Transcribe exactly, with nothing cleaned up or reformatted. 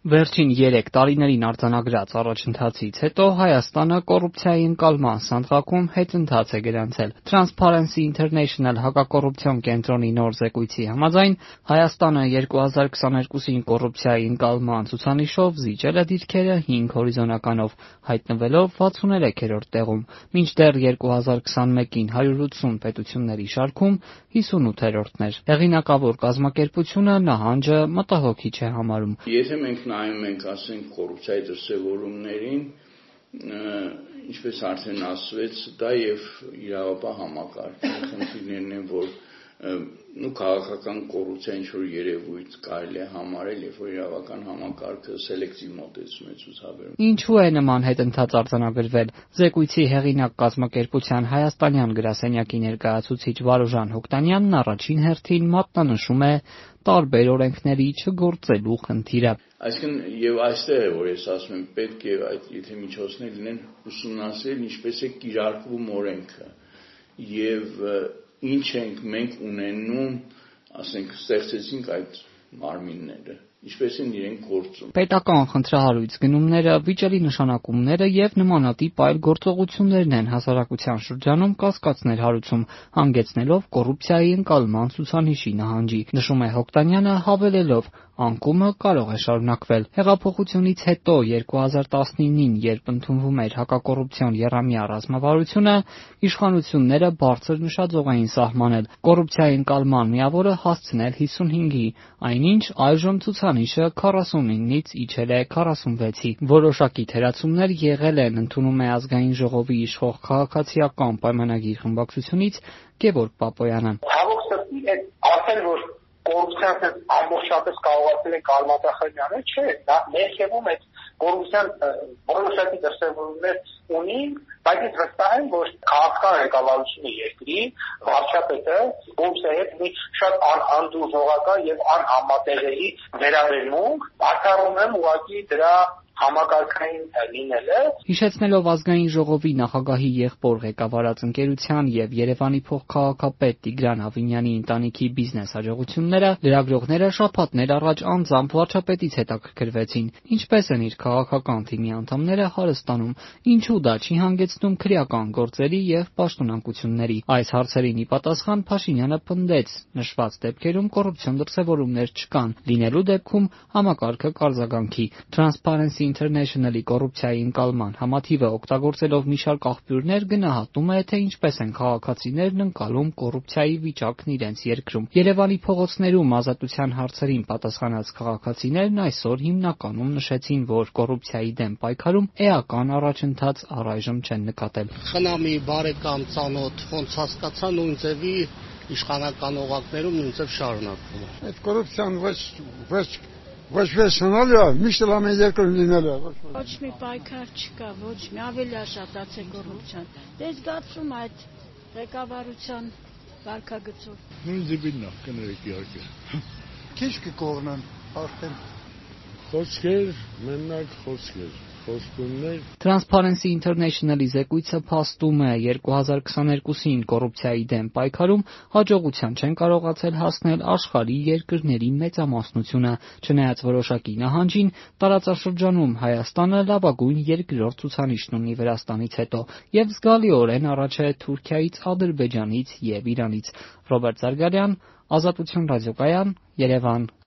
Վերջին երեք տարիներին արձանագրած առաջընթացից հետո Հայաստանը կոռուպցիայի ընկալման սանդղակում հետընթաց է գրանցել։ Transparency International հակակոռուպցիոն կենտրոնի նոր զեկույցի համաձայն Հայաստանը երկու հազար քսաներկուսին կոռուպցիայի ընկալման ցուցանիշով զիջել է դիրքերը հինգ հորիզոնականով, հայտնվելով վաթսուներեքերորդ տեղում, մինչդեռ երկու հազար քսանմեկին հարյուր ութսուն պետությունների շարքում հիսունութերորդն էր։ Հեղինակավոր կազմակերպությունը նահանջը մտահոգիչ է համարում։ Եթե մենք նայում ենք, ասենք, կոռուպցիայի դրսևորումներին, ինչպես արդեն ասվեց, դա եւ իրավապահ համակարգի խնդիրներն են, որ նու քաղաքական կոռուպցիա ինչ որ երևույթ կարելի է համարել, երբ որ իրավական համակարգը սելեկտիվ մոտեցում է ցուցաբերում։ Ինչու է նման հետընթաց արձանագրվել։ Զեկույցի հեղինակ կազմակերպության հայաստանյան գրասենյակի ներկայացուցիչ Վարուժան Հոկտանյանն առաջին հերթին մատնանշում է տարբեր օրենքների չգործելու խնդիրը։ Այսինքն եւ այստեղ է, որ ես ասում եմ, պետք է այդ եթե միջոցներ լինեն ուսումնասիրել ինչպես է կիրարկվում օրենքը եւ ինչ ենք մենք ունենում, ասենք, ստեղծեցինք այդ մարմինները, ինչպես են իրենք գործում։ Պետական խնդրահարույց գնումները, վիճելի նշանակումները եւ նմանատիպ այլ գործողություններն են հասարակության շրջանում կասկածներ հարուցում, հանգեցնելով կոռուպցիայի ընկալման ցուցանիշի նահանջի, նշում է Հոկտանյանը, հավելելով. անկումը կարող է շարունակվել։ Հեղափոխությունից հետո երկու հազար տասնինին, երբ ընդունվում էր հակակոռուպցիոն եռամյա ռազմավարությունը, իշխանությունները բարձր նշաձող էին սահմանել կոռուպցիայի ընկալման միավորը հասցնել հիսունհինգի, այնինչ այժմ ցուցանիշը քառասունինից իջել է քառասունվեցի։ Որոշակի թերացումներ եղել են, ընդունում է Ազգային ժողովի իշխող քաղաքացիական պայմանագիր խմբակցությունից Գևորգ Պապոյանը։ Կոռուպցիան ամբողջապես կարողացել են կարմատախրյանը, չէ, դա ներքևում է կոռուպցիան որոշակի դրսևորումներ ունի, բայց ես վստահ եմ, որ քաղաքական ղեկավարությունը երկրի վարչապետը կոռուպցիայի հետ մի շատ անհանդուրժողական եւ անհամատեղելի վերաբերմունք, ակարում եմ ուղղակի դրա համակարգային լինելը։ Հիշեցնելով Ազգային ժողովի նախագահի եղբոր ղեկավարած ընկերության եւ Երևանի փոխքաղաքապետ Տիգրան Ավինյանի ընտանիքի բիզնես հաջողությունները, լրագրողները շաբաթներ առաջ անձամբ վարչապետից հետաքրքրվեցին, ինչպես են իր քաղաքական թիմի անդամները հարստանում, ինչու դա չի հանգեցնում քրեական գործերի եւ պաշտոնանկությունների։ Այս հարցերին ի պատասխան Փաշինյանը պնդեց, նշված դեպքերում կոռուպցիոն դրսևորումներ չկան, լինելու դեպքում համակարգը կարձագանքի։ Transparency International-ի կոռուպցիայի ընկալման համաթիվը օգտագործելով մի շարք աղբյուրներ գնահատում է, թե ինչպես են քաղաքացիներն ընկալում կոռուպցիայի վիճակն իրենց երկրում։ Երևանի փողոցներում ազատության հարցերին պատասխանած քաղաքացիներն այսօր հիմնականում նշեցին, որ կոռուպցիայի դեմ պայքարում էական առաջընթաց առայժմ չեն նկատել։ Խնամի, բարեկամ, ծանոթ, ոնց հասկացա, նույն ձևի իշխանական օղակներում նույն ձև շարունակվում է։ Այդ կոռուպցիան ոչ ոչ Ոչ վեսնալ է, միշտ լամեն երկրում լինել է։ Ոչ մի պայքար չկա, ոչ մի ավելի է շատացել կոռուպցիան։ Դե զգացում այդ ղեկավարության վարքագծով։ Նույն ձևին է, կներեք իհարկե։ Քիչ կկողնան արդեն։ Խոսքեր, մենակ խոսքեր։ Transparency International-ի զեկույցը փաստում է երկու հազար քսաներկուսին կոռուպցիայի դեմ պայքարում հաջողության չեն կարողացել հասնել աշխարհի երկրների մեծամասնությունը, չնայած որոշակի նահանջին, տարածաշրջանում Հայաստանը լավագույն երկրորդ ցուցանիշն ունի Վրաստանից հետո եւ զգալիորեն առաջ է Թուրքիայից, Ադրբեջանից եւ Իրանից։ Ռոբերտ Զարգարյան, Ազատություն ռադիոկայան, Երևան։